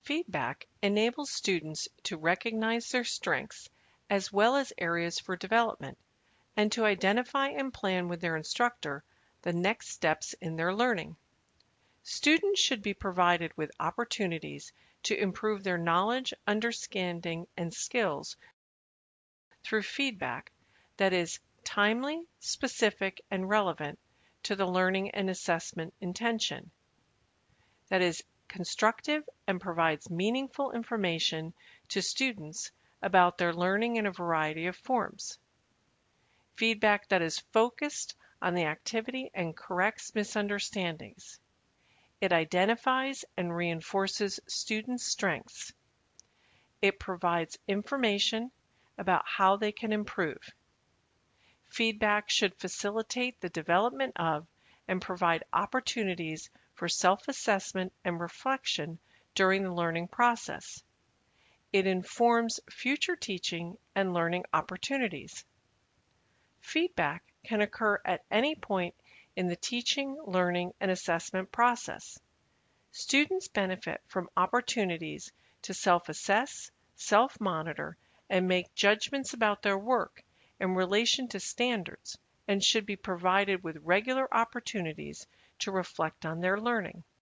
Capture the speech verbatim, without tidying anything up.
Feedback enables students to recognize their strengths as well as areas for development, and to identify and plan with their instructor the next steps in their learning. Students should be provided with opportunities to improve their knowledge, understanding, and skills through feedback that is timely, specific, and relevant to the learning and assessment intention, that is constructive and provides meaningful information to students about their learning in a variety of forms. Feedback that is focused on the activity and corrects misunderstandings. It identifies and reinforces students' strengths. It provides information about how they can improve. Feedback should facilitate the development of and provide opportunities for self-assessment and reflection during the learning process. It informs future teaching and learning opportunities. Feedback can occur at any point in the teaching, learning, and assessment process. Students benefit from opportunities to self-assess, self-monitor, and make judgments about their work in relation to standards, and should be provided with regular opportunities to reflect on their learning.